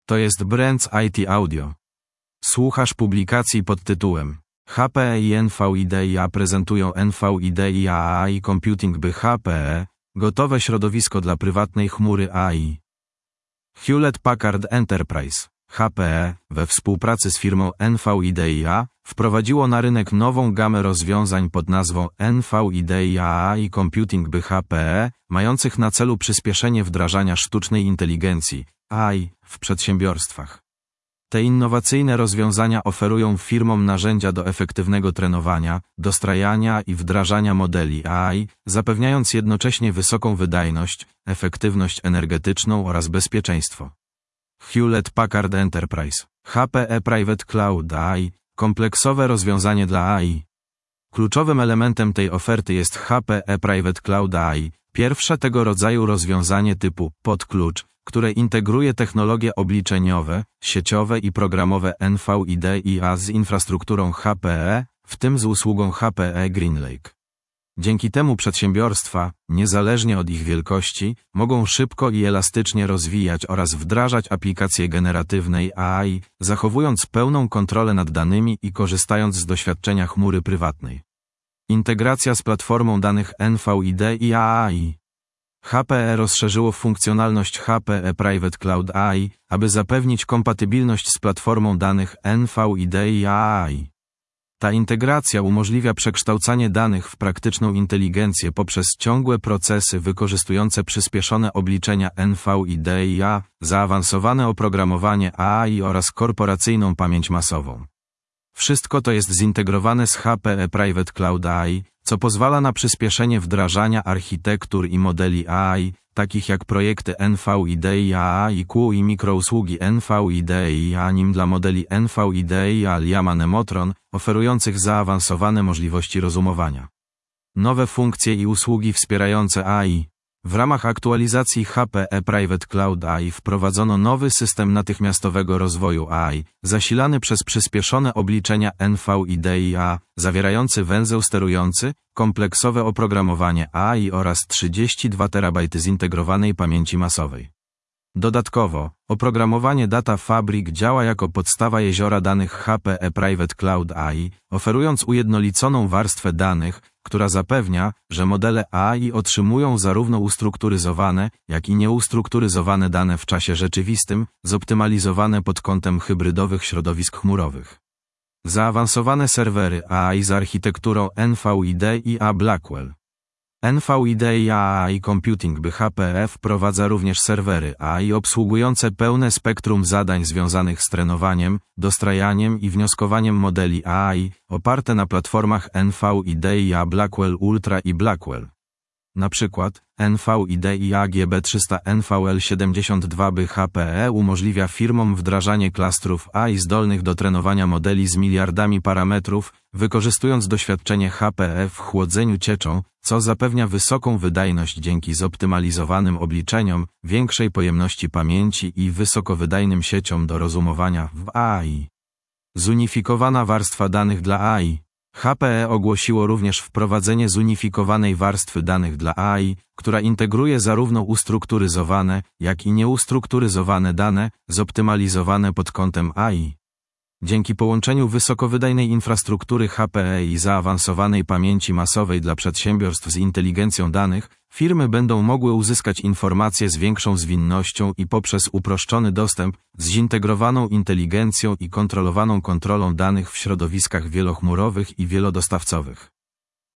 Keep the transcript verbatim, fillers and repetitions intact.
To jest Brands I T Audio. Słuchasz publikacji pod tytułem H P E i N V I D I A prezentują N V I D I A A I Computing by H P E, gotowe środowisko dla prywatnej chmury A I. Hewlett Packard Enterprise, H P E, we współpracy z firmą N V I D I A, wprowadziło na rynek nową gamę rozwiązań pod nazwą N V I D I A A I Computing by H P E, mających na celu przyspieszenie wdrażania sztucznej inteligencji A I w przedsiębiorstwach. Te innowacyjne rozwiązania oferują firmom narzędzia do efektywnego trenowania, dostrajania i wdrażania modeli A I, zapewniając jednocześnie wysoką wydajność, efektywność energetyczną oraz bezpieczeństwo. Hewlett Packard Enterprise, H P E Private Cloud A I, kompleksowe rozwiązanie dla A I. Kluczowym elementem tej oferty jest H P E Private Cloud A I, pierwsze tego rodzaju rozwiązanie typu pod-klucz, które integruje technologie obliczeniowe, sieciowe i programowe N V I D I A z infrastrukturą H P E, w tym z usługą H P E GreenLake. Dzięki temu przedsiębiorstwa, niezależnie od ich wielkości, mogą szybko i elastycznie rozwijać oraz wdrażać aplikacje generatywnej A I, zachowując pełną kontrolę nad danymi i korzystając z doświadczenia chmury prywatnej. Integracja z platformą danych N V I D I A I. H P E rozszerzyło funkcjonalność H P E Private Cloud A I, aby zapewnić kompatybilność z platformą danych N V I D I A I. Ta integracja umożliwia przekształcanie danych w praktyczną inteligencję poprzez ciągłe procesy wykorzystujące przyspieszone obliczenia N V I D I A, zaawansowane oprogramowanie A I oraz korporacyjną pamięć masową. Wszystko to jest zintegrowane z H P E Private Cloud A I, co pozwala na przyspieszenie wdrażania architektur i modeli A I, takich jak projekty N V I D I A A I Q i mikrousługi N V I D I A N I M dla modeli N V I D I A Llama Nemotron, oferujących zaawansowane możliwości rozumowania. Nowe funkcje i usługi wspierające A I. W ramach aktualizacji H P E Private Cloud A I wprowadzono nowy system natychmiastowego rozwoju A I, zasilany przez przyspieszone obliczenia N V I D I A, zawierający węzeł sterujący, kompleksowe oprogramowanie A I oraz trzydzieści dwa terabajty zintegrowanej pamięci masowej. Dodatkowo, oprogramowanie Data Fabric działa jako podstawa jeziora danych H P E Private Cloud A I, oferując ujednoliconą warstwę danych, która zapewnia, że modele A I otrzymują zarówno ustrukturyzowane, jak i nieustrukturyzowane dane w czasie rzeczywistym, zoptymalizowane pod kątem hybrydowych środowisk chmurowych. Zaawansowane serwery A I z architekturą N V I D I A Blackwell. N V I D I A I Computing by H P E wprowadza również serwery A I obsługujące pełne spektrum zadań związanych z trenowaniem, dostrajaniem i wnioskowaniem modeli A I, oparte na platformach N V I D I A Blackwell Ultra i Blackwell. Na przykład, N V I D I A G B trzysta N V L siedemdziesiąt dwa by H P E umożliwia firmom wdrażanie klastrów A I zdolnych do trenowania modeli z miliardami parametrów, wykorzystując doświadczenie H P E w chłodzeniu cieczą, co zapewnia wysoką wydajność dzięki zoptymalizowanym obliczeniom, większej pojemności pamięci i wysokowydajnym sieciom do rozumowania w A I. Zunifikowana warstwa danych dla A I. H P E ogłosiło również wprowadzenie zunifikowanej warstwy danych dla A I, która integruje zarówno ustrukturyzowane, jak i nieustrukturyzowane dane, zoptymalizowane pod kątem A I. Dzięki połączeniu wysokowydajnej infrastruktury H P E i zaawansowanej pamięci masowej dla przedsiębiorstw z inteligencją danych, firmy będą mogły uzyskać informacje z większą zwinnością i poprzez uproszczony dostęp, z zintegrowaną inteligencją i kontrolowaną kontrolą danych w środowiskach wielochmurowych i wielodostawcowych.